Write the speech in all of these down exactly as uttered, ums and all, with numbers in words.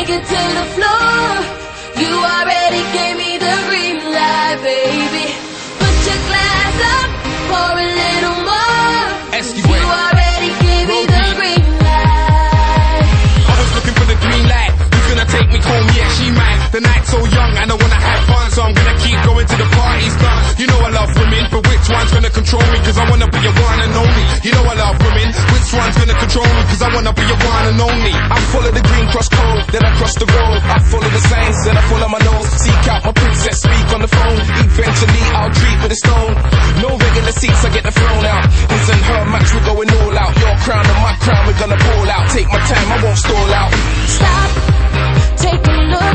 take it to the floor. You already gave me the green light, baby. Put your glass up, pour a little more. You already gave me the green light. I was looking for the green light. Who's gonna take me home? Yeah, she might. The night's so young and I wanna have fun, so I'm gonna keep going to the parties done. You know I love women, but which one's gonna control me? Cause I wanna be your one and only. You know I love women, which one's gonna control me? Cause I wanna be your one and only. I follow the green cross code, then I cross the road. I follow the signs, then I follow my nose. Seek out my princess, speak on the phone. Eventually I'll treat with a stone. No regular seats, I get the throne out. His and her match, we're going all out. Your crown and my crown, we're gonna ball out. Take my time, I won't stall out. Stop, take a look,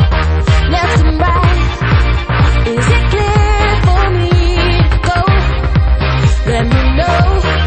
left and right. Is it clear for me to go? Let me know.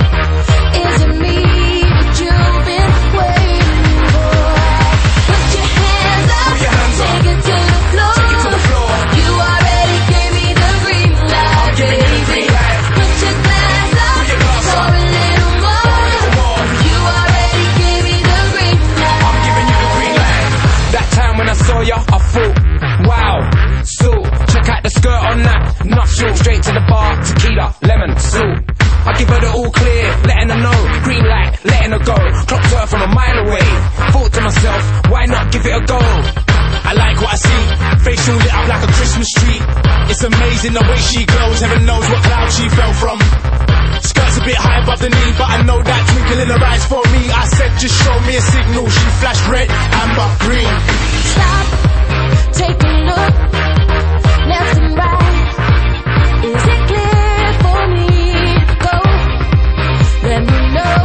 Is it me that you've been waiting for? Put your hands up, Put your hands take, up. it to the floor. Take it to the floor. You already gave me the green light, I'm giving you the green light. Put your glass up, Put your glass pour up. a little more. Pour a little more. You already gave me the green light. I'm giving you the green light. That time when I saw ya, I thought, wow, so check out the skirt on that, not short, straight to the bar, tequila, lemon, salt. I give her the all clear, letting her know, green light, letting her go. Clocked her from a mile away. Thought to myself, why not give it a go? I like what I see, facial lit up like a Christmas tree. It's amazing the way she glows, heaven knows what cloud she fell from. Skirt's a bit high above the knee, but I know that twinkle in her eyes for me. I said just show me a signal, she flashed red, amber, green. Stop, take a look, left and right. Is it clear for me to go? Let me know.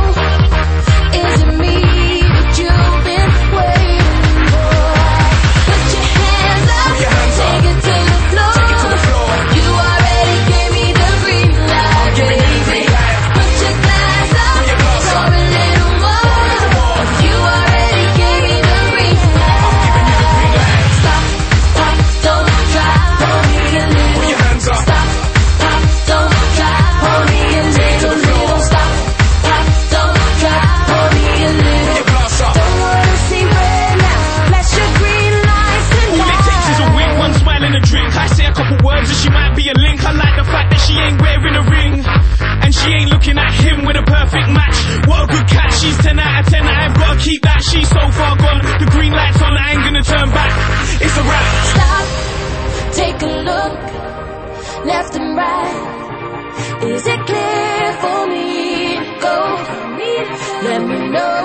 Is it me that you've been waiting for? Put your hands up, Put your hands take up. it to the floor. Take it to the floor. You already gave me the green light, I'm giving you the baby. green light. Put your glass up, Put your glass pour up. a little more. Pour a little more. You already gave me the green light. I'm giving you the green light. Stop, pop, don't try, hold me a little. Put your hands up. Stop, pop, don't try, hold me a little, little. Stop, pop, don't try, hold me a Put little. your glass up. Don't wanna see red now, flash your green lights All it takes is a tonight. wink, one smile and a drink. I say a couple words and she might be a link. I like the fact that she ain't wearing a ring, and she ain't looking at him with a perfect match. What a good catch, she's ten out of ten. I've gotta keep that, she's so far gone. The green light's on, I ain't gonna turn back. It's a wrap. Stop, take a look, left and right. Is it clear for me to go? Let me know.